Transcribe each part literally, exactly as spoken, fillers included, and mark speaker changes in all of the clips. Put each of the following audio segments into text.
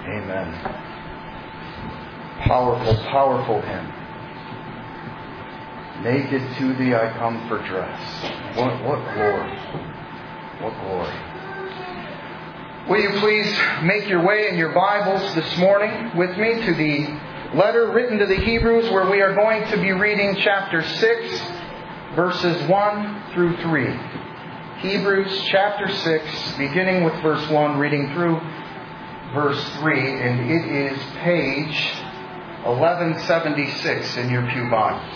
Speaker 1: Amen. Powerful, powerful hymn. Naked to thee I come for dress. What, what glory. What glory. Will you please make your way in your Bibles this morning with me to the letter written to the Hebrews, where we are going to be reading chapter six, verses one through three. Hebrews chapter six, beginning with verse one, reading through verse three, and it is page eleven seventy-six in your pew Bibles.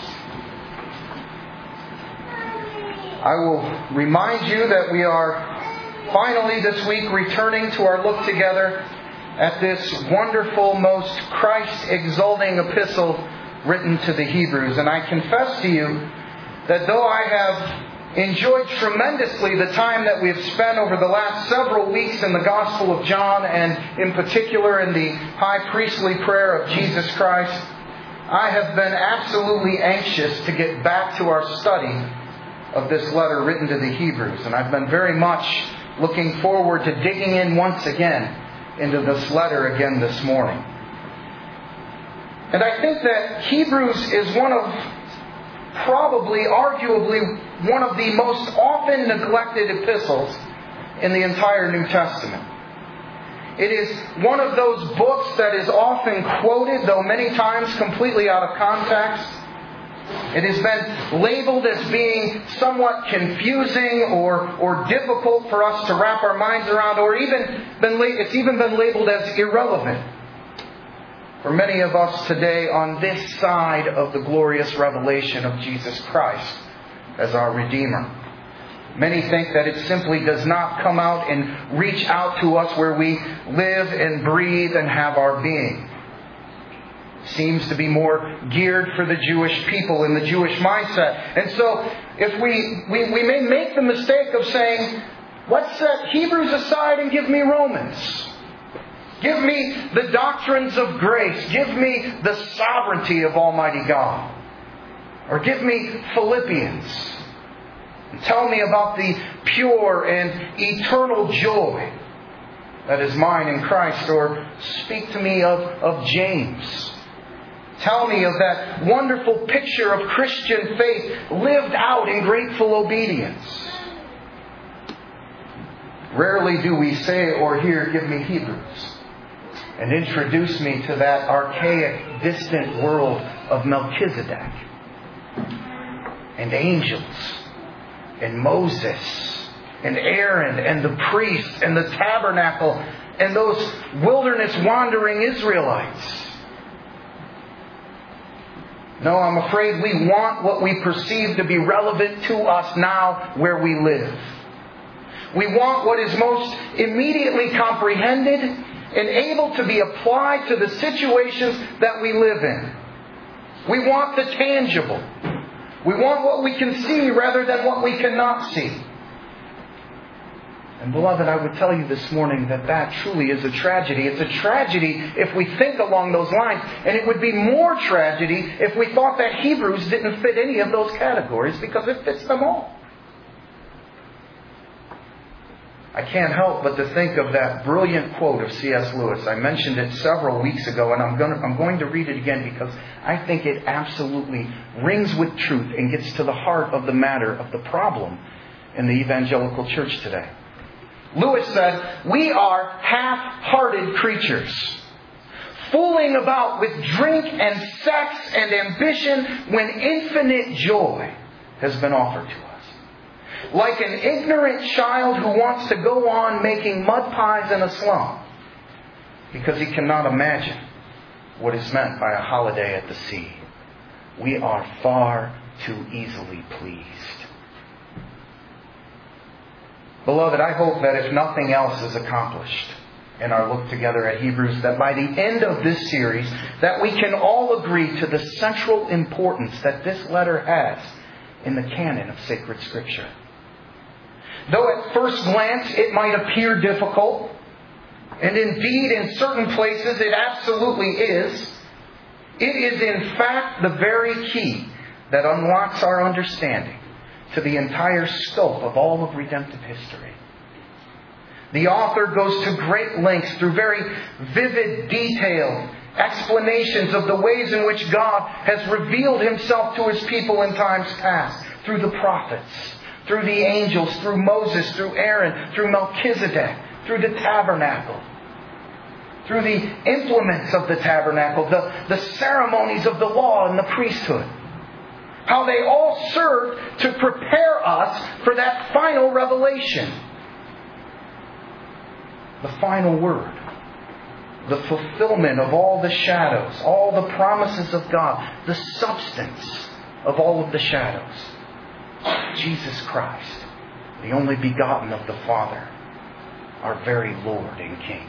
Speaker 1: I will remind you that we are finally this week returning to our look together at this wonderful, most Christ-exalting epistle written to the Hebrews. And I confess to you that though I have enjoyed tremendously the time that we have spent over the last several weeks in the Gospel of John, and in particular in the high priestly prayer of Jesus Christ, I have been absolutely anxious to get back to our study of this letter written to the Hebrews. And I've been very much looking forward to digging in once again into this letter again this morning. And I think that Hebrews is one of, probably, arguably, one of the most often neglected epistles in the entire New Testament. It is one of those books that is often quoted, though many times completely out of context. It has been labeled as being somewhat confusing or, or difficult for us to wrap our minds around, or even been it's even been labeled as irrelevant for many of us today on this side of the glorious revelation of Jesus Christ as our Redeemer. Many think that it simply does not come out and reach out to us where we live and breathe and have our being. Seems to be more geared for the Jewish people and the Jewish mindset. And so if we, we, we may make the mistake of saying, let's set Hebrews aside and give me Romans. Give me the doctrines of grace. Give me the sovereignty of Almighty God. Or give me Philippians. And tell me about the pure and eternal joy that is mine in Christ. Or speak to me of, of James. Tell me of that wonderful picture of Christian faith lived out in grateful obedience. Rarely do we say or hear, give me Hebrews, and introduce me to that archaic, distant world of Melchizedek, and angels, and Moses, and Aaron, and the priests, and the tabernacle, and those wilderness wandering Israelites. No, I'm afraid we want what we perceive to be relevant to us now where we live. We want what is most immediately comprehended and able to be applied to the situations that we live in. We want the tangible. We want what we can see rather than what we cannot see. And beloved, I would tell you this morning that that truly is a tragedy. It's a tragedy if we think along those lines. And it would be more tragedy if we thought that Hebrews didn't fit any of those categories, because it fits them all. I can't help but to think of that brilliant quote of C S Lewis. I mentioned it several weeks ago, and I'm going to, I'm going to read it again because I think it absolutely rings with truth and gets to the heart of the matter of the problem in the evangelical church today. Lewis said, we are half-hearted creatures, fooling about with drink and sex and ambition when infinite joy has been offered to us. Like an ignorant child who wants to go on making mud pies in a slum because he cannot imagine what is meant by a holiday at the sea. We are far too easily pleased. Beloved, I hope that if nothing else is accomplished in our look together at Hebrews, that by the end of this series, that we can all agree to the central importance that this letter has in the canon of sacred Scripture. Though at first glance it might appear difficult, and indeed in certain places it absolutely is, it is in fact the very key that unlocks our understanding to the entire scope of all of redemptive history. The author goes to great lengths through very vivid, detailed explanations of the ways in which God has revealed Himself to His people in times past, through the prophets, through the angels, through Moses, through Aaron, through Melchizedek, through the tabernacle, through the implements of the tabernacle, the, the ceremonies of the law and the priesthood. How they all served to prepare us for that final revelation. The final word. The fulfillment of all the shadows, all the promises of God, the substance of all of the shadows. Jesus Christ, the only begotten of the Father, our very Lord and King.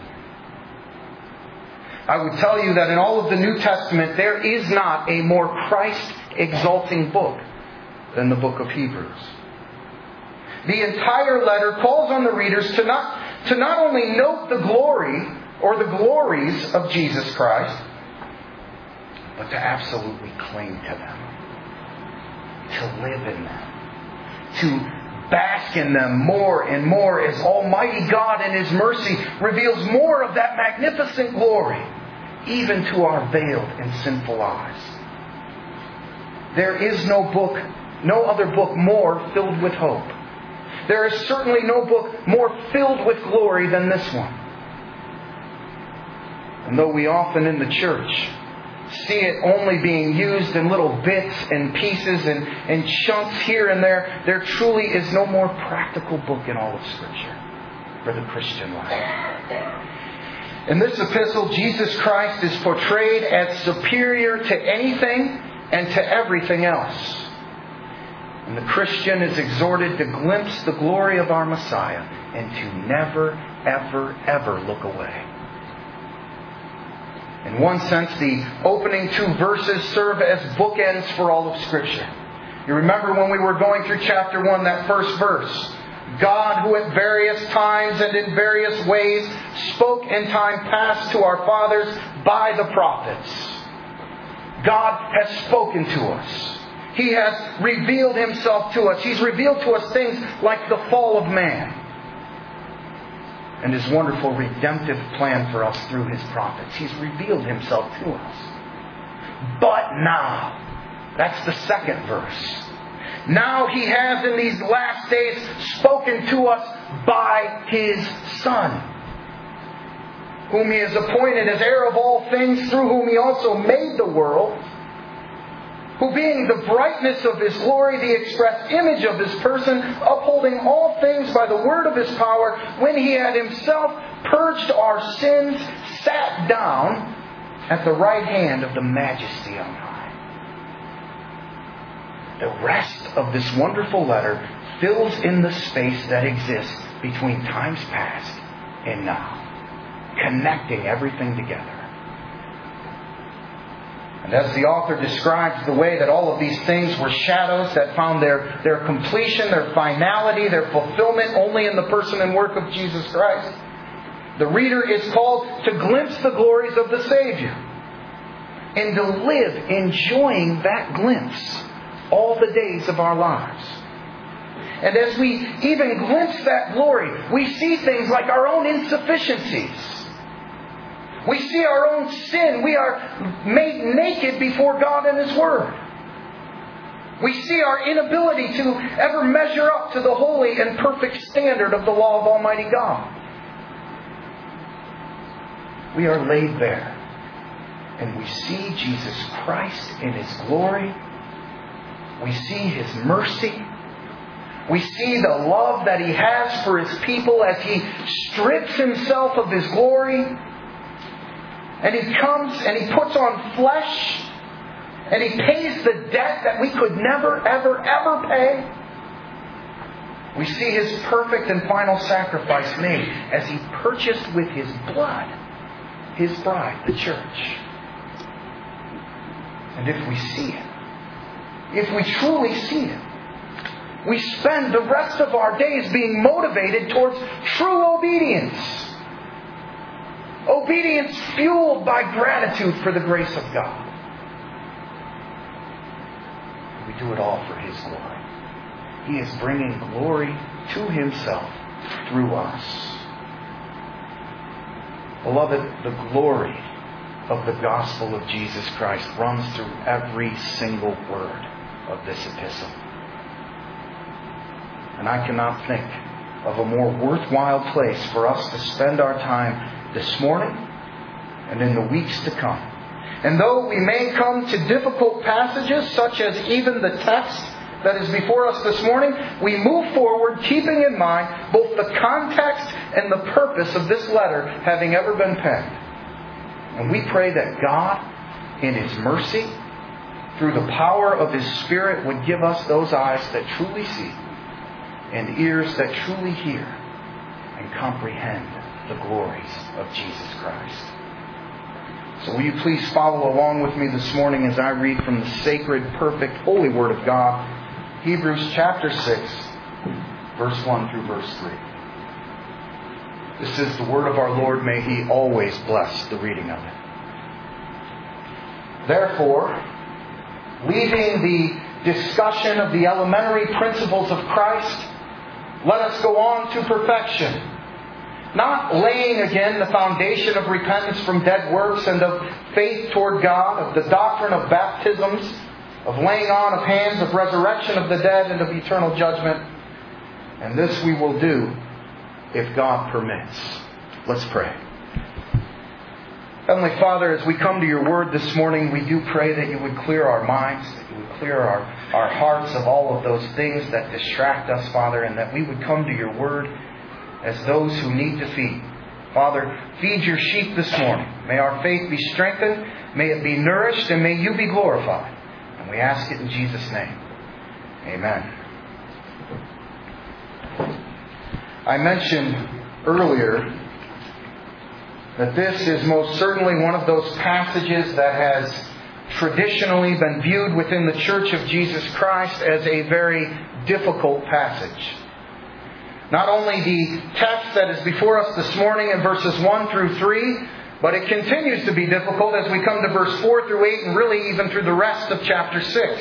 Speaker 1: I would tell you that in all of the New Testament, there is not a more Christ-exalting book than the book of Hebrews. The entire letter calls on the readers to not, to not only note the glory or the glories of Jesus Christ, but to absolutely cling to them, to live in them, to bask in them more and more as Almighty God in His mercy reveals more of that magnificent glory, even to our veiled and sinful eyes. There is no book, no other book more filled with hope. There is certainly no book more filled with glory than this one. And though we often in the church see it only being used in little bits and pieces and, and chunks here and there, there truly is no more practical book in all of Scripture for the Christian life. In this epistle, Jesus Christ is portrayed as superior to anything and to everything else. And the Christian is exhorted to glimpse the glory of our Messiah and to never, ever, ever look away. In one sense, the opening two verses serve as bookends for all of Scripture. You remember when we were going through chapter one, that first verse. God, who at various times and in various ways spoke in time past to our fathers by the prophets. God has spoken to us. He has revealed Himself to us. He's revealed to us things like the fall of man and His wonderful redemptive plan for us through His prophets. He's revealed Himself to us. But now, that's the second verse. Now He has in these last days spoken to us by His Son, whom He has appointed as heir of all things, through whom He also made the world, who being the brightness of His glory, the express image of His person, upholding all things by the word of His power, when He had Himself purged our sins, sat down at the right hand of the Majesty on high. The rest of this wonderful letter fills in the space that exists between times past and now, connecting everything together. And as the author describes the way that all of these things were shadows that found their, their completion, their finality, their fulfillment only in the person and work of Jesus Christ, the reader is called to glimpse the glories of the Savior and to live enjoying that glimpse all the days of our lives. And as we even glimpse that glory, we see things like our own insufficiencies. We see our own sin. We are made naked before God and His Word. We see our inability to ever measure up to the holy and perfect standard of the law of Almighty God. We are laid bare. And we see Jesus Christ in His glory. We see His mercy. We see the love that He has for His people as He strips Himself of His glory. And He comes and He puts on flesh. And He pays the debt that we could never, ever, ever pay. We see His perfect and final sacrifice made as He purchased with His blood His bride, the church. And if we see it, if we truly see it, we spend the rest of our days being motivated towards true obedience. Obedience fueled by gratitude for the grace of God. We do it all for His glory. He is bringing glory to Himself through us. Beloved, the glory of the gospel of Jesus Christ runs through every single word of this epistle. And I cannot think of a more worthwhile place for us to spend our time this morning and in the weeks to come. And though we may come to difficult passages, such as even the text that is before us this morning, we move forward keeping in mind both the context and the purpose of this letter having ever been penned. And we pray that God, in His mercy, through the power of His Spirit, would give us those eyes that truly see and ears that truly hear and comprehend the glories of Jesus Christ. So will you please follow along with me this morning as I read from the sacred, perfect, holy Word of God, Hebrews chapter six, verse one through verse three. This is the word of our Lord. May He always bless the reading of it. Therefore, leaving the discussion of the elementary principles of Christ, let us go on to perfection, not laying again the foundation of repentance from dead works and of faith toward God, of the doctrine of baptisms, of laying on of hands, of resurrection of the dead, and of eternal judgment. And this we will do if God permits. Let's pray. Heavenly Father, as we come to your word this morning, we do pray that you would clear our minds, that you would clear our, our hearts of all of those things that distract us, Father, and that we would come to your word as those who need to feed. Father, feed your sheep this morning. May our faith be strengthened, may it be nourished, and may you be glorified. And we ask it in Jesus' name. Amen. I mentioned earlier that this is most certainly one of those passages that has traditionally been viewed within the Church of Jesus Christ as a very difficult passage. Not only the text that is before us this morning in verses one through three, but it continues to be difficult as we come to verse four through eight and really even through the rest of chapter six.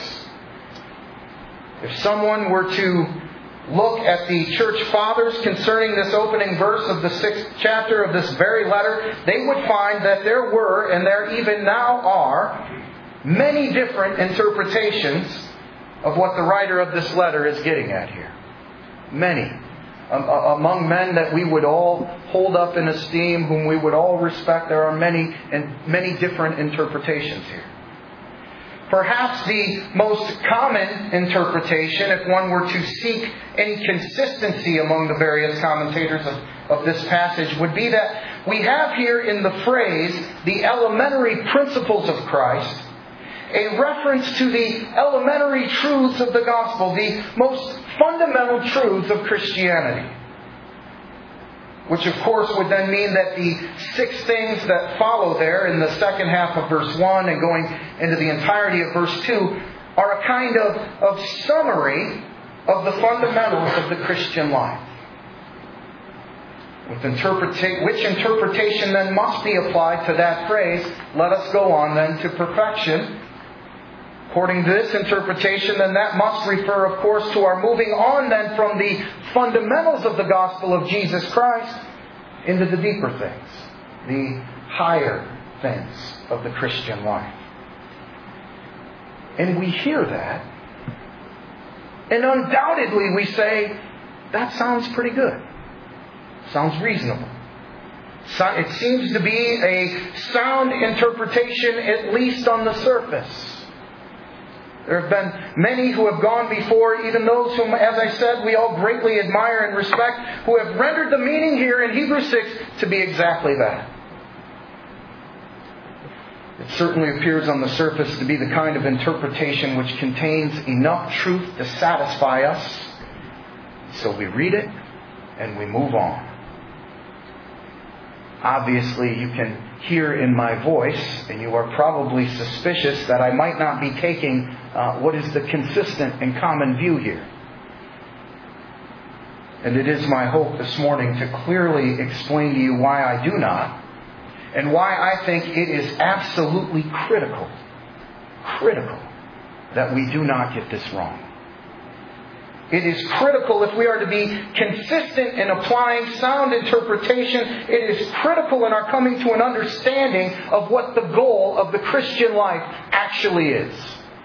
Speaker 1: If someone were to look at the church fathers concerning this opening verse of the sixth chapter of this very letter, they would find that there were, and there even now are, many different interpretations of what the writer of this letter is getting at here. Many. Um, among men that we would all hold up in esteem, whom we would all respect, there are many and many different interpretations here. Perhaps the most common interpretation, if one were to seek any consistency among the various commentators of, of this passage, would be that we have here in the phrase, the elementary principles of Christ, a reference to the elementary truths of the gospel, the most fundamental truths of Christianity. Which of course would then mean that the six things that follow there in the second half of verse one and going into the entirety of verse two are a kind of, of summary of the fundamentals of the Christian life. With interpreta- which interpretation then must be applied to that phrase, let us go on then to perfection. According to this interpretation, then that must refer, of course, to our moving on then from the fundamentals of the gospel of Jesus Christ into the deeper things, the higher things of the Christian life. And we hear that, and undoubtedly we say, that sounds pretty good. Sounds reasonable. It seems to be a sound interpretation, at least on the surface. There have been many who have gone before, even those whom, as I said, we all greatly admire and respect, who have rendered the meaning here in Hebrews six to be exactly that. It certainly appears on the surface to be the kind of interpretation which contains enough truth to satisfy us. So we read it and we move on. Obviously, you can hear in my voice, and you are probably suspicious that I might not be taking uh, what is the consistent and common view here. And it is my hope this morning to clearly explain to you why I do not, and why I think it is absolutely critical, critical, that we do not get this wrong. It is critical if we are to be consistent in applying sound interpretation. It is critical in our coming to an understanding of what the goal of the Christian life actually is.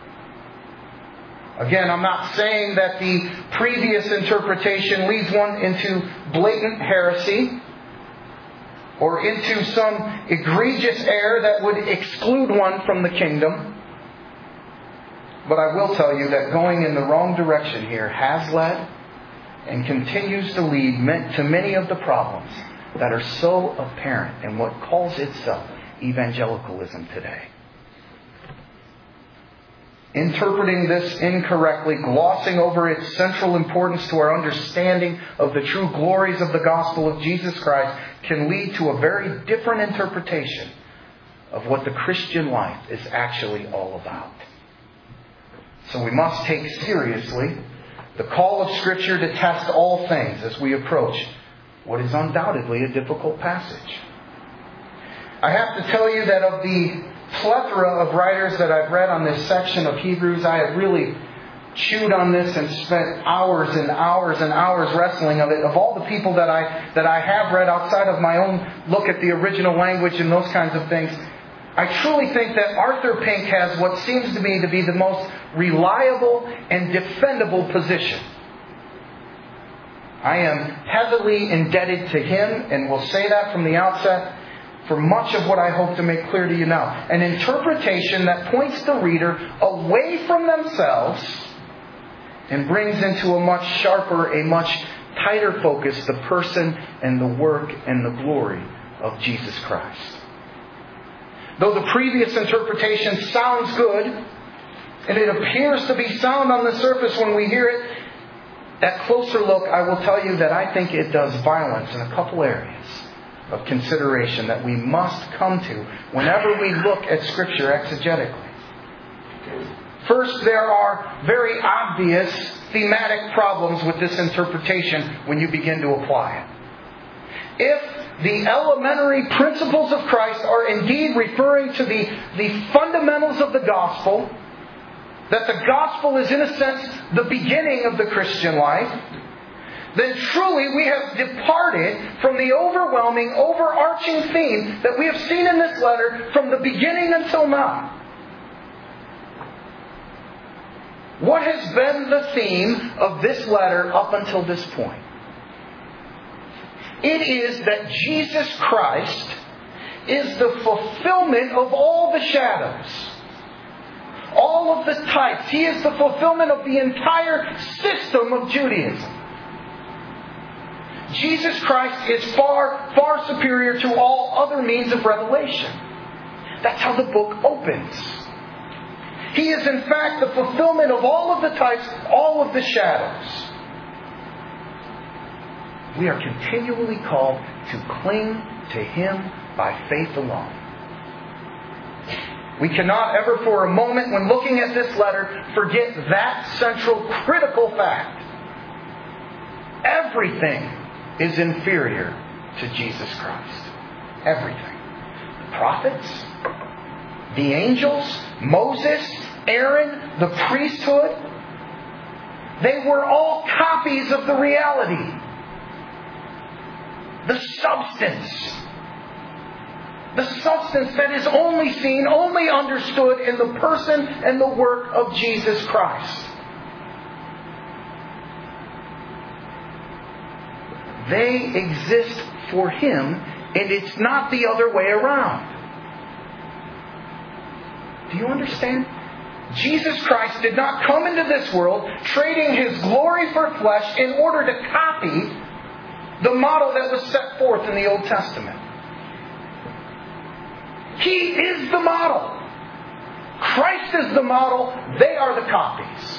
Speaker 1: Again, I'm not saying that the previous interpretation leads one into blatant heresy or into some egregious error that would exclude one from the kingdom. But I will tell you that going in the wrong direction here has led and continues to lead to many of the problems that are so apparent in what calls itself evangelicalism today. Interpreting this incorrectly, glossing over its central importance to our understanding of the true glories of the gospel of Jesus Christ, can lead to a very different interpretation of what the Christian life is actually all about. So we must take seriously the call of Scripture to test all things as we approach what is undoubtedly a difficult passage. I have to tell you that of the plethora of writers that I've read on this section of Hebrews, I have really chewed on this and spent hours and hours and hours wrestling of it. Of all the people that I that I have read outside of my own look at the original language and those kinds of things, I truly think that Arthur Pink has what seems to me to be the most reliable and defendable position. I am heavily indebted to him, and will say that from the outset, for much of what I hope to make clear to you now. An interpretation that points the reader away from themselves and brings into a much sharper, a much tighter focus the person and the work and the glory of Jesus Christ. Though the previous interpretation sounds good, and it appears to be sound on the surface when we hear it, at closer look, I will tell you that I think it does violence in a couple areas of consideration that we must come to whenever we look at Scripture exegetically. First, there are very obvious thematic problems with this interpretation when you begin to apply it. If the elementary principles of Christ are indeed referring to the, the fundamentals of the gospel, that the gospel is in a sense the beginning of the Christian life, then truly we have departed from the overwhelming, overarching theme that we have seen in this letter from the beginning until now. What has been the theme of this letter up until this point? It is that Jesus Christ is the fulfillment of all the shadows, all of the types. He is the fulfillment of the entire system of Judaism. Jesus Christ is far, far superior to all other means of revelation. That's how the book opens. He is in fact the fulfillment of all of the types, all of the shadows. We are continually called to cling to Him by faith alone. We cannot ever for a moment, when looking at this letter, forget that central critical fact. Everything is inferior to Jesus Christ. Everything. The prophets, the angels, Moses, Aaron, the priesthood, they were all copies of the reality. The substance. The substance that is only seen, only understood in the person and the work of Jesus Christ. They exist for Him, and it's not the other way around. Do you understand? Jesus Christ did not come into this world trading His glory for flesh in order to copy the model that was set forth in the Old Testament. He is the model. Christ is the model. They are the copies.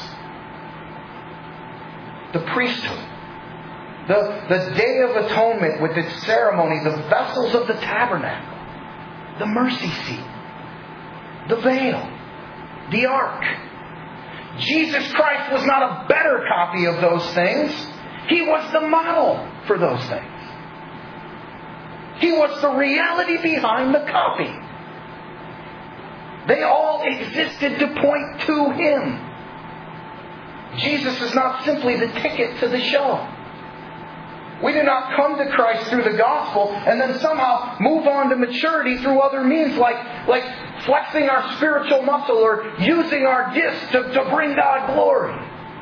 Speaker 1: The priesthood. The, the Day of Atonement with its ceremony. The vessels of the tabernacle. The mercy seat. The veil. The ark. Jesus Christ was not a better copy of those things. He was the model for those things. He was the reality behind the copy. They all existed to point to Him. Jesus is not simply the ticket to the show. We do not come to Christ through the gospel and then somehow move on to maturity through other means like, like flexing our spiritual muscle or using our gifts to, to bring God glory.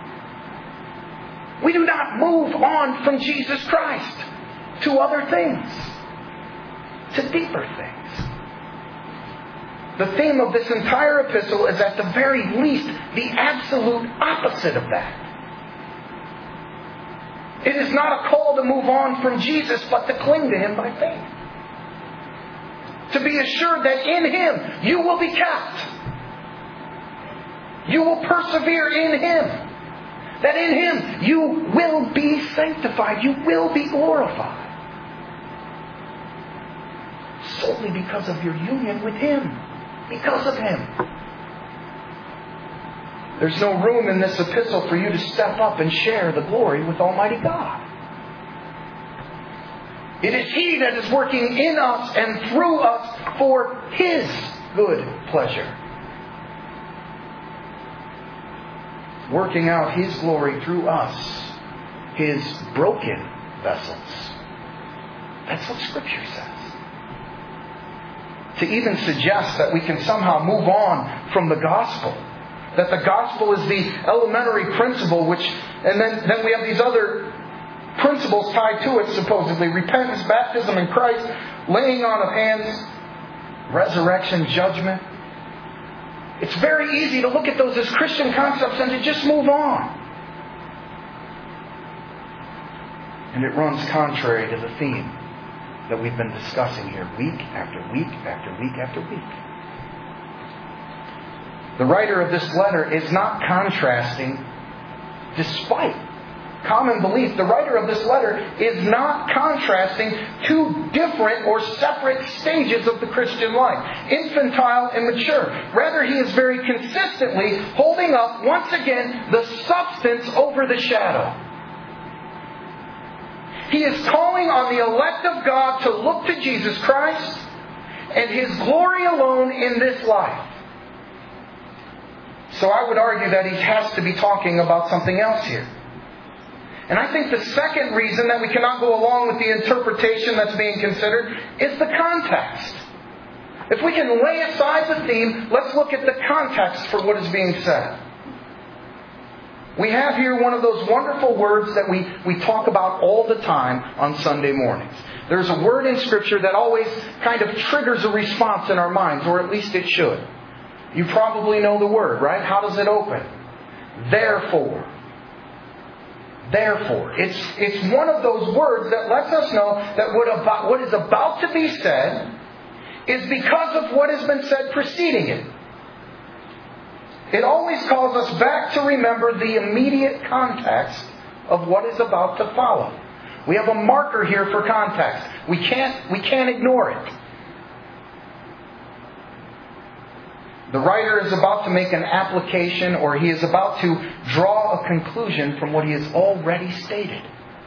Speaker 1: We do not move on from Jesus Christ to other things, to deeper things. The theme of this entire epistle is at the very least the absolute opposite of that. It is not a call to move on from Jesus, but to cling to Him by faith. To be assured that in Him you will be kept. You will persevere in Him. That in Him you will be sanctified. You will be glorified. Solely because of your union with Him. Because of Him. There's no room in this epistle for you to step up and share the glory with Almighty God. It is He that is working in us and through us for His good pleasure. Working out His glory through us, His broken vessels. That's what Scripture says. To even suggest that we can somehow move on from the gospel, that the gospel is the elementary principle, which, and then, then we have these other principles tied to it, supposedly. Repentance, baptism in Christ, laying on of hands, resurrection, judgment. It's very easy to look at those as Christian concepts and to just move on. And it runs contrary to the theme that we've been discussing here week after week after week after week. The writer of this letter is not contrasting, despite common belief, the writer of this letter is not contrasting two different or separate stages of the Christian life, infantile and mature. Rather, he is very consistently holding up, once again, the substance over the shadow. He is calling on the elect of God to look to Jesus Christ and His glory alone in this life. So I would argue that he has to be talking about something else here. And I think the second reason that we cannot go along with the interpretation that's being considered is the context. If we can lay aside the theme, let's look at the context for what is being said. We have here one of those wonderful words that we, we talk about all the time on Sunday mornings. There's a word in Scripture that always kind of triggers a response in our minds, or at least it should. You probably know the word, right? How does it open? Therefore. Therefore. It's, it's one of those words that lets us know that what, about, what is about to be said is because of what has been said preceding it. It always calls us back to remember the immediate context of what is about to follow. We have a marker here for context. We can't, we can't ignore it. The writer is about to make an application, or he is about to draw a conclusion from what he has already stated.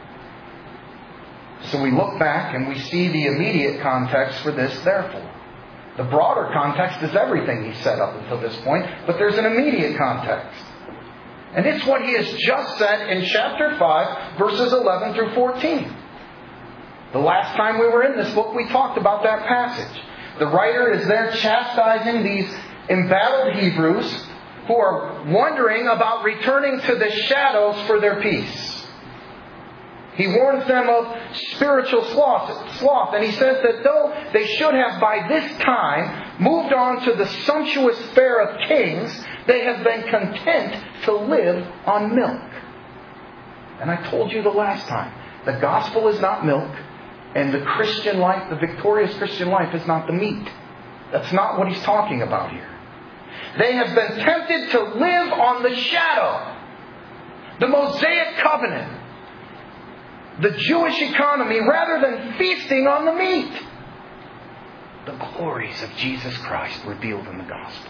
Speaker 1: So we look back and we see the immediate context for this, therefore. The broader context is everything he said up until this point, but there's an immediate context. And it's what he has just said in chapter five, verses eleven through fourteen. The last time we were in this book, we talked about that passage. The writer is there chastising these embattled Hebrews who are wondering about returning to the shadows for their peace. He warns them of spiritual sloth, sloth, and he says that though they should have by this time moved on to the sumptuous fare of kings, they have been content to live on milk. And I told you the last time, the gospel is not milk, and the Christian life, the victorious Christian life, is not the meat. That's not what he's talking about here. They have been tempted to live on the shadow, the Mosaic covenant, the Jewish economy, rather than feasting on the meat. The glories of Jesus Christ revealed in the gospel.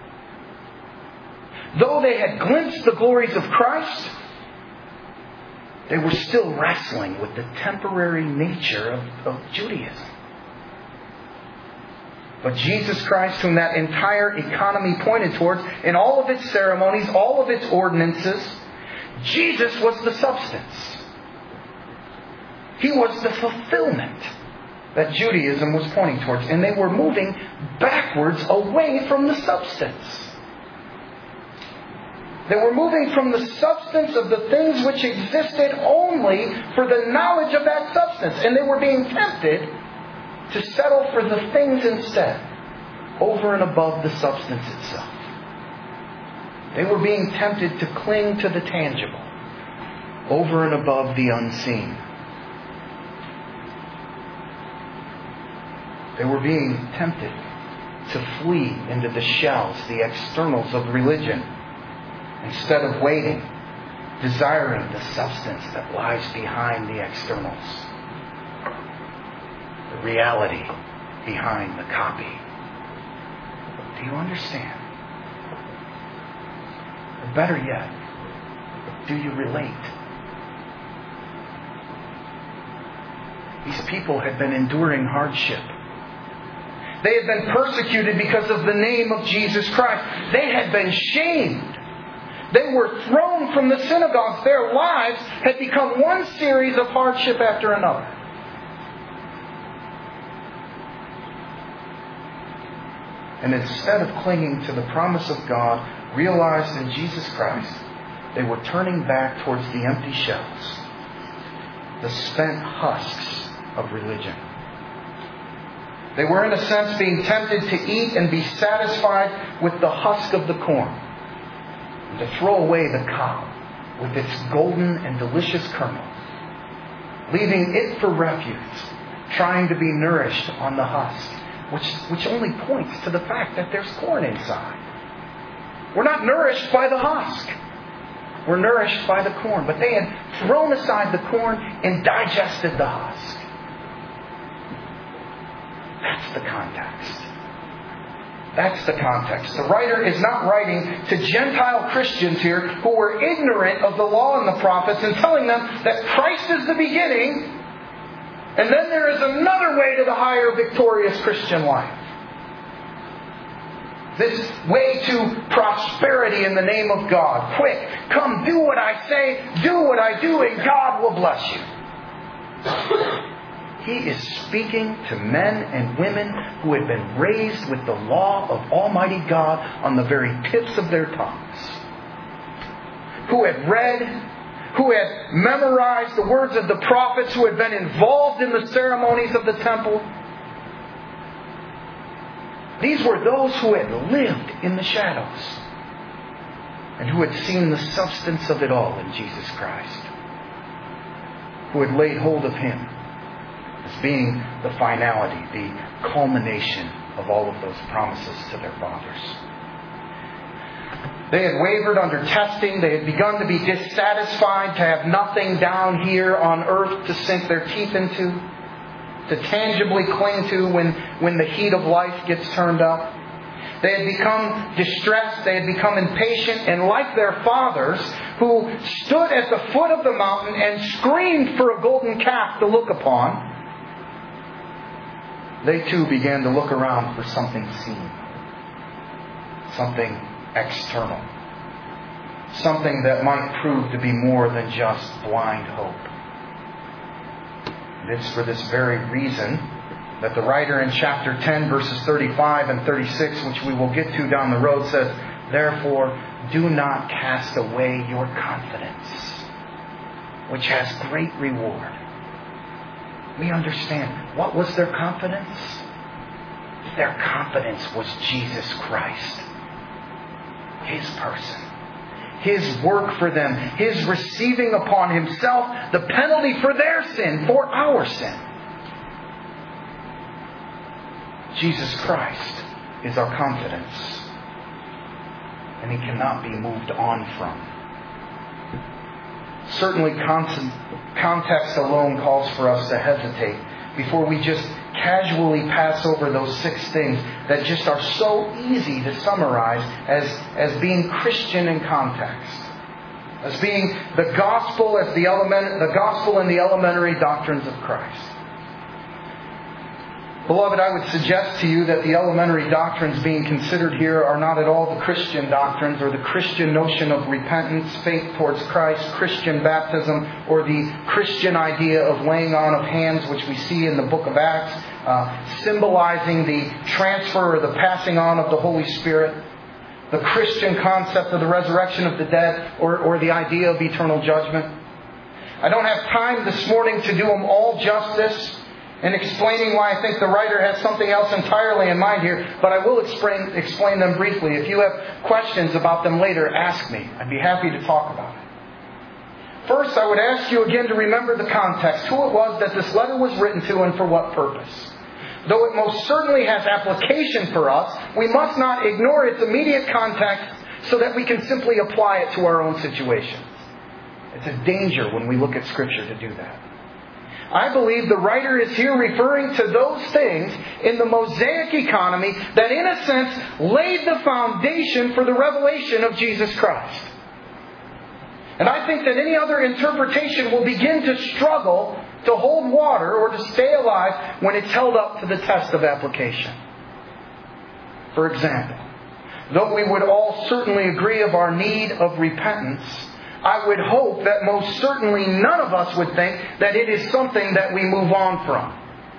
Speaker 1: Though they had glimpsed the glories of Christ, they were still wrestling with the temporary nature of, of Judaism. But Jesus Christ, whom that entire economy pointed towards, in all of its ceremonies, all of its ordinances, Jesus was the substance. He was the fulfillment that Judaism was pointing towards. And they were moving backwards away from the substance. They were moving from the substance of the things which existed only for the knowledge of that substance. And they were being tempted to settle for the things instead, over and above the substance itself. They were being tempted to cling to the tangible, over and above the unseen. They were being tempted to flee into the shells, the externals of religion, instead of waiting, desiring the substance that lies behind the externals. The reality behind the copy. Do you understand? Or better yet, do you relate? These people had been enduring hardship. They had been persecuted because of the name of Jesus Christ. They had been shamed. They were thrown from the synagogues. Their lives had become one series of hardship after another. And instead of clinging to the promise of God realized in Jesus Christ, they were turning back towards the empty shells, the spent husks of religion. They were, in a sense, being tempted to eat and be satisfied with the husk of the corn, and to throw away the cob with its golden and delicious kernel, leaving it for refuse, trying to be nourished on the husk, which, which only points to the fact that there's corn inside. We're not nourished by the husk. We're nourished by the corn. But they had thrown aside the corn and digested the husk. That's the context. That's the context. The writer is not writing to Gentile Christians here who were ignorant of the law and the prophets and telling them that Christ is the beginning and then there is another way to the higher victorious Christian life. This way to prosperity in the name of God. Quick, come do what I say, do what I do, and God will bless you. He is speaking to men and women who had been raised with the law of Almighty God on the very tips of their tongues. Who had read, who had memorized the words of the prophets, who had been involved in the ceremonies of the temple. These were those who had lived in the shadows and who had seen the substance of it all in Jesus Christ. Who had laid hold of Him as being the finality, the culmination of all of those promises to their fathers. They had wavered under testing. They had begun to be dissatisfied, to have nothing down here on earth to sink their teeth into, to tangibly cling to when, when the heat of life gets turned up. They had become distressed. They had become impatient. And like their fathers, who stood at the foot of the mountain and screamed for a golden calf to look upon, they too began to look around for something seen. Something external. Something that might prove to be more than just blind hope. And it's for this very reason that the writer in chapter ten, verses thirty-five and thirty-six, which we will get to down the road, says, "Therefore, do not cast away your confidence, which has great reward." We understand. What was their confidence? Their confidence was Jesus Christ. His person. His work for them. His receiving upon Himself the penalty for their sin, for our sin. Jesus Christ is our confidence. And He cannot be moved on from. Certainly context alone calls for us to hesitate before we just casually pass over those six things that just are so easy to summarize as, as being Christian in context. As being the gospel as the element, the gospel and the elementary doctrines of Christ. Beloved, I would suggest to you that the elementary doctrines being considered here are not at all the Christian doctrines or the Christian notion of repentance, faith towards Christ, Christian baptism, or the Christian idea of laying on of hands, which we see in the book of Acts, uh, symbolizing the transfer or the passing on of the Holy Spirit, the Christian concept of the resurrection of the dead, or, or the idea of eternal judgment. I don't have time this morning to do them all justice in explaining why I think the writer has something else entirely in mind here, but I will explain, explain them briefly. If you have questions about them later, ask me. I'd be happy to talk about it. First, I would ask you again to remember the context, who it was that this letter was written to and for what purpose. Though it most certainly has application for us, we must not ignore its immediate context so that we can simply apply it to our own situations. It's a danger when we look at Scripture to do that. I believe the writer is here referring to those things in the Mosaic economy that in a sense laid the foundation for the revelation of Jesus Christ. And I think that any other interpretation will begin to struggle to hold water or to stay alive when it's held up to the test of application. For example, though we would all certainly agree of our need of repentance, I would hope that most certainly none of us would think that it is something that we move on from,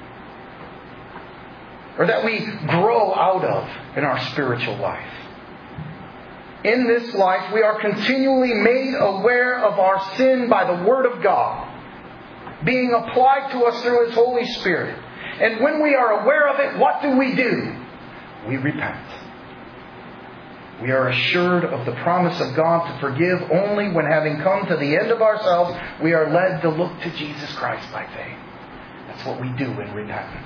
Speaker 1: or that we grow out of in our spiritual life. In this life, we are continually made aware of our sin by the Word of God, being applied to us through His Holy Spirit. And when we are aware of it, what do we do? We repent. We are assured of the promise of God to forgive only when, having come to the end of ourselves, we are led to look to Jesus Christ by faith. That's what we do in repentance.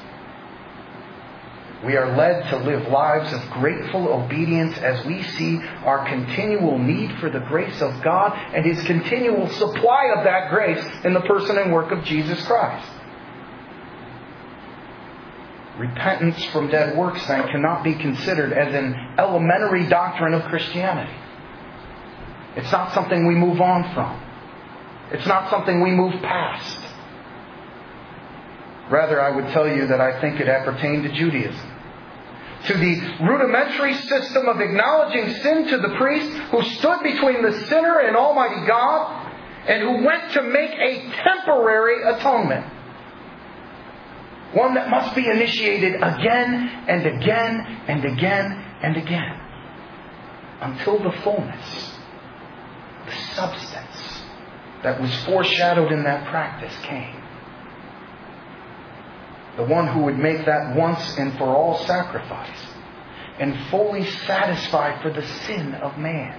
Speaker 1: We are led to live lives of grateful obedience as we see our continual need for the grace of God and His continual supply of that grace in the person and work of Jesus Christ. Repentance from dead works, then, cannot be considered as an elementary doctrine of Christianity. It's not something we move on from. It's not something we move past. Rather, I would tell you that I think it appertained to Judaism, to the rudimentary system of acknowledging sin to the priest who stood between the sinner and Almighty God and who went to make a temporary atonement. One that must be initiated again and again and again and again until the fullness, the substance that was foreshadowed in that practice came. The one who would make that once and for all sacrifice and fully satisfy for the sin of man.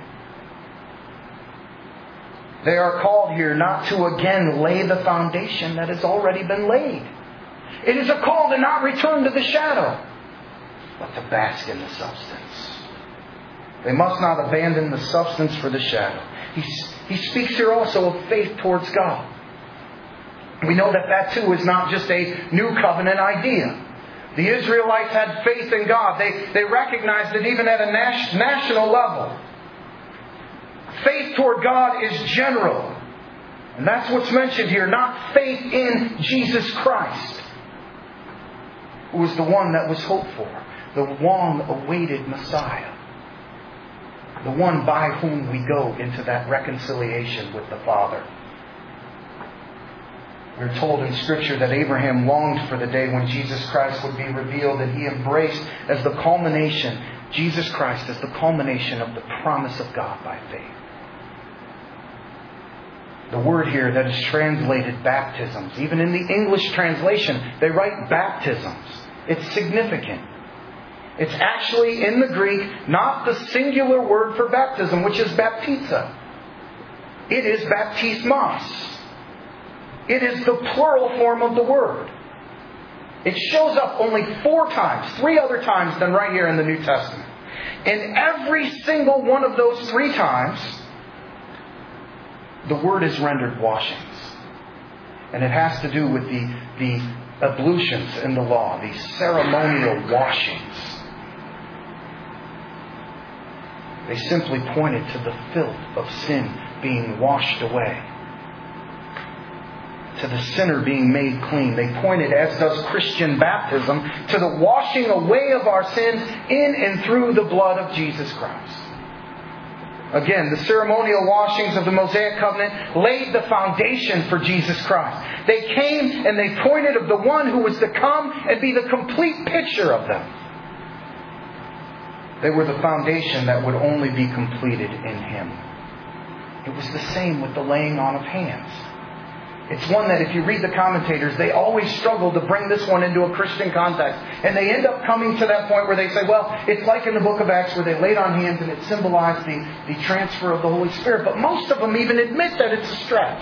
Speaker 1: They are called here not to again lay the foundation that has already been laid. It is a call to not return to the shadow, but to bask in the substance. They must not abandon the substance for the shadow. He, he speaks here also of faith towards God. We know that that too is not just a new covenant idea. The Israelites had faith in God. They, they recognized it even at a nas- national level. Faith toward God is general. And that's what's mentioned here, not faith in Jesus Christ, who was the one that was hoped for, the long-awaited Messiah, the one by whom we go into that reconciliation with the Father. We're told in Scripture that Abraham longed for the day when Jesus Christ would be revealed, and he embraced as the culmination, Jesus Christ as the culmination of the promise of God by faith. The word here that is translated baptisms, even in the English translation, they write baptisms. It's significant. It's actually in the Greek not the singular word for baptism, which is baptiza. It is baptismos. It is the plural form of the word. It shows up only four times, three other times than right here in the New Testament. And every single one of those three times, the word is rendered washings. And it has to do with the, the ablutions in the law, the ceremonial washings. They simply pointed to the filth of sin being washed away. to the sinner being made clean. They pointed, as does Christian baptism, to the washing away of our sins in and through the blood of Jesus Christ. Again, the ceremonial washings of the Mosaic covenant laid the foundation for Jesus Christ. They came and they pointed of the one who was to come and be the complete picture of them. They were the foundation that would only be completed in Him. It was the same with the laying on of hands. It's one that if you read the commentators, they always struggle to bring this one into a Christian context. And they end up coming to that point where they say, well, it's like in the book of Acts where they laid on hands and it symbolized the, the transfer of the Holy Spirit. But most of them even admit that it's a stretch.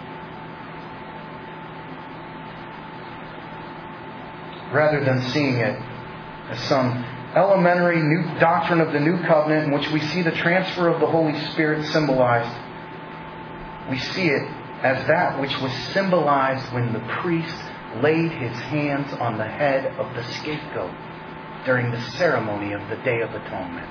Speaker 1: Rather than seeing it as some elementary new doctrine of the new covenant in which we see the transfer of the Holy Spirit symbolized, we see it as that which was symbolized when the priest laid his hands on the head of the scapegoat during the ceremony of the Day of Atonement.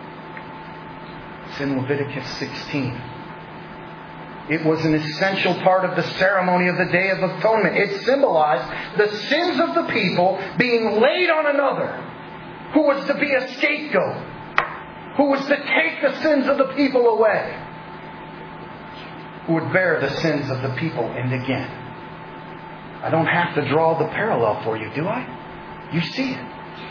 Speaker 1: It's in Leviticus sixteen. It was an essential part of the ceremony of the Day of Atonement. It symbolized the sins of the people being laid on another, who was to be a scapegoat, who was to take the sins of the people away, who would bear the sins of the people. And again, I don't have to draw the parallel for you, do I? You see it.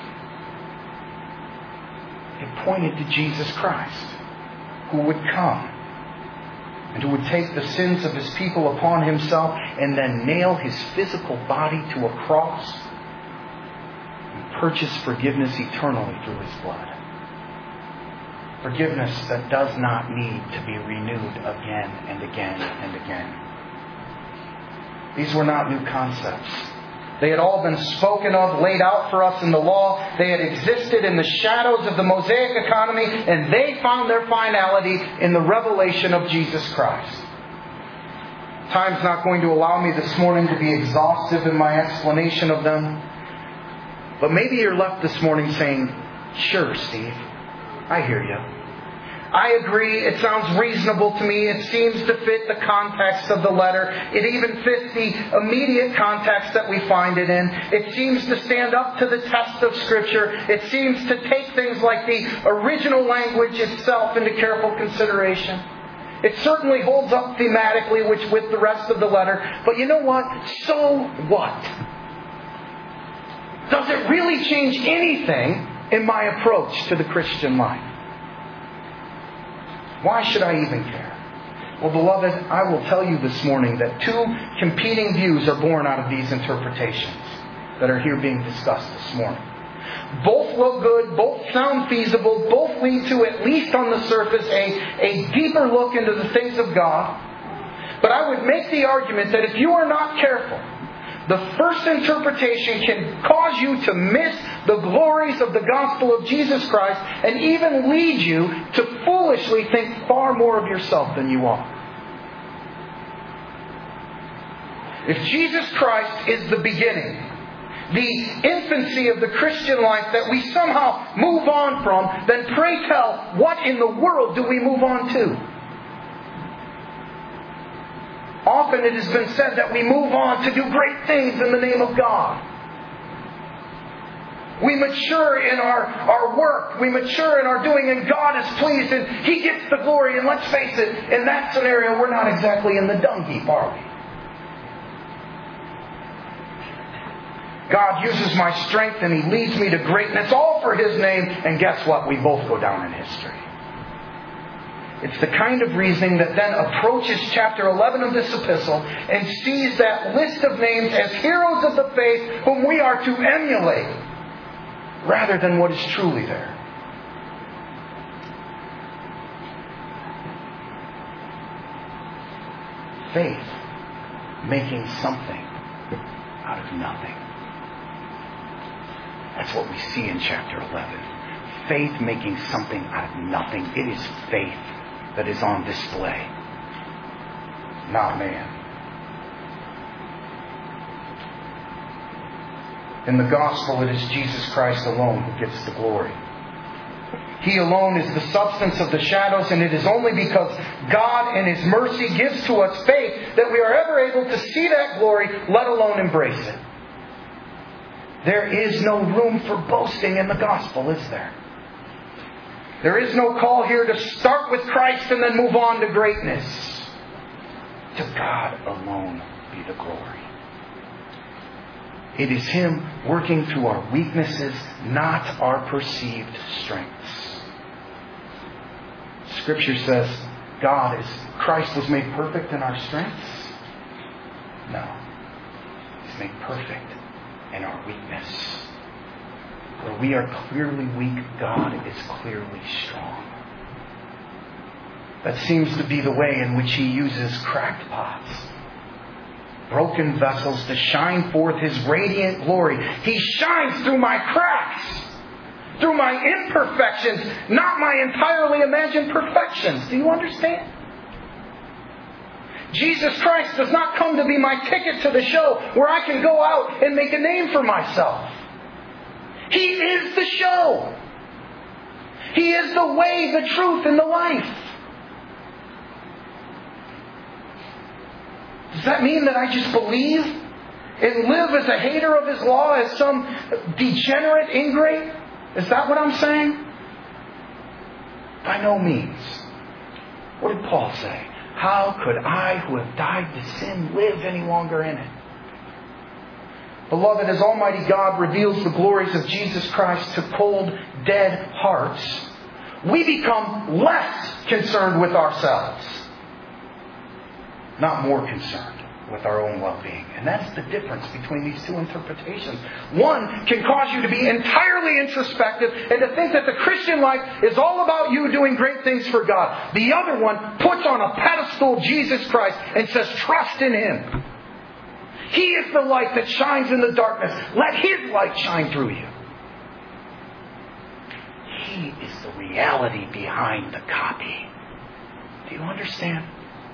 Speaker 1: It pointed to Jesus Christ, who would come and who would take the sins of His people upon Himself and then nail His physical body to a cross and purchase forgiveness eternally through His blood. Forgiveness that does not need to be renewed again and again and again. These were not new concepts. They had all been spoken of, laid out for us in the law. They had existed in the shadows of the Mosaic economy, and they found their finality in the revelation of Jesus Christ. Time's not going to allow me this morning to be exhaustive in my explanation of them. But maybe you're left this morning saying, sure, Steve, I hear you. I agree. It sounds reasonable to me. It seems to fit the context of the letter. It even fits the immediate context that we find it in. It seems to stand up to the test of Scripture. It seems to take things like the original language itself into careful consideration. It certainly holds up thematically, which with the rest of the letter. But you know what? So what? Does it really change anything in my approach to the Christian life? Why should I even care? Well, beloved, I will tell you this morning that two competing views are born out of these interpretations that are here being discussed this morning. Both look good, both sound feasible, both lead to, at least on the surface, a, a deeper look into the things of God. But I would make the argument that if you are not careful, the first interpretation can cause you to miss the glories of the gospel of Jesus Christ and even lead you to foolishly think far more of yourself than you are. If Jesus Christ is the beginning, the infancy of the Christian life that we somehow move on from, then pray tell, what in the world do we move on to? Often it has been said that we move on to do great things in the name of God. We mature in our, our work. We mature in our doing, and God is pleased and He gets the glory. And let's face it, in that scenario, we're not exactly in the dung heap, are we? God uses my strength and He leads me to greatness, all for His name. And guess what? We both go down in history. It's the kind of reasoning that then approaches chapter eleven of this epistle and sees that list of names as heroes of the faith whom we are to emulate rather than what is truly there. Faith making something out of nothing. That's what we see in chapter eleven. Faith making something out of nothing. It is faith that is on display, not man. In the gospel, it is Jesus Christ alone who gets the glory. He alone is the substance of the shadows, and it is only because God in His mercy gives to us faith that we are ever able to see that glory, let alone embrace it. There is no room for boasting in the gospel, is there? There is no call here to start with Christ and then move on to greatness. To God alone be the glory. It is Him working through our weaknesses, not our perceived strengths. Scripture says God is, Christ was made perfect in our strengths. No. He's made perfect in our weakness. Where we are clearly weak, God is clearly strong. That seems to be the way in which He uses cracked pots, broken vessels to shine forth His radiant glory. He shines through my cracks, through my imperfections, not my entirely imagined perfections. Do you understand? Jesus Christ does not come to be my ticket to the show where I can go out and make a name for myself. He is the show. He is the way, the truth, and the life. Does that mean that I just believe and live as a hater of His law, as some degenerate ingrate? Is that what I'm saying? By no means. What did Paul say? How could I, who have died to sin, live any longer in it? Beloved, as Almighty God reveals the glories of Jesus Christ to cold, dead hearts, we become less concerned with ourselves, not more concerned with our own well-being. And that's the difference between these two interpretations. One can cause you to be entirely introspective and to think that the Christian life is all about you doing great things for God. The other one puts on a pedestal Jesus Christ and says, trust in Him. He is the light that shines in the darkness. Let His light shine through you. He is the reality behind the copy. Do you understand?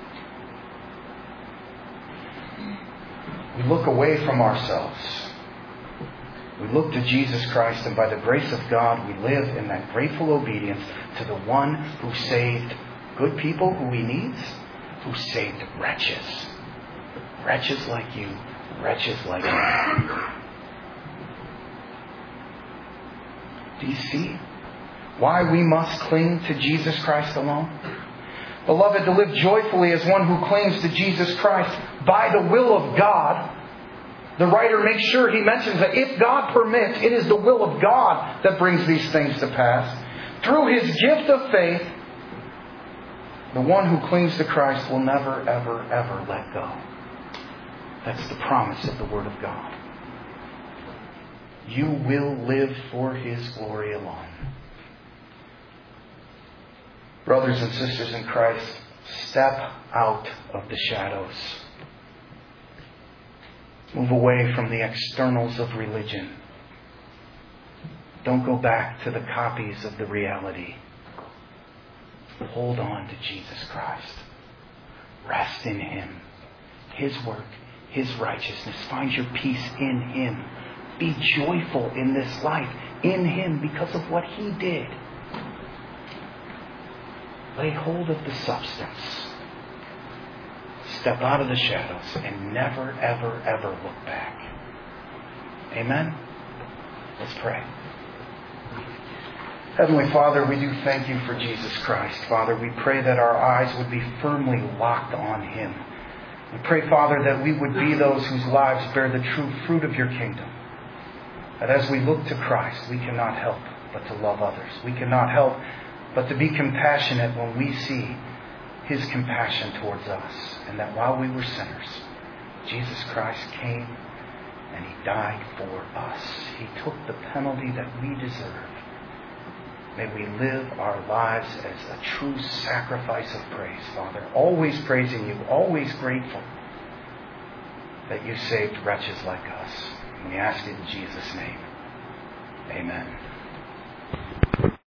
Speaker 1: We look away from ourselves. We look to Jesus Christ, and by the grace of God, we live in that grateful obedience to the one who saved good people who He needs, who saved wretches. Wretches like you, wretches like me. Do you see why we must cling to Jesus Christ alone? Beloved, to live joyfully as one who clings to Jesus Christ by the will of God. The writer makes sure he mentions that if God permits, it is the will of God that brings these things to pass. Through His gift of faith, the one who clings to Christ will never, ever, ever let go. That's the promise of the Word of God. You will live for His glory alone. Brothers and sisters in Christ, step out of the shadows. Move away from the externals of religion. Don't go back to the copies of the reality. Hold on to Jesus Christ. Rest in Him. His work, His righteousness. Find your peace in Him. Be joyful in this life in Him because of what He did. Lay hold of the substance. Step out of the shadows and never, ever, ever look back. Amen? Let's pray. Heavenly Father, we do thank You for Jesus Christ. Father, we pray that our eyes would be firmly locked on Him. We pray, Father, that we would be those whose lives bear the true fruit of Your kingdom. That as we look to Christ, we cannot help but to love others. We cannot help but to be compassionate when we see His compassion towards us. And that while we were sinners, Jesus Christ came and He died for us. He took the penalty that we deserve. May we live our lives as a true sacrifice of praise, Father. Always praising You, always grateful that You saved wretches like us. And we ask it in Jesus' name. Amen.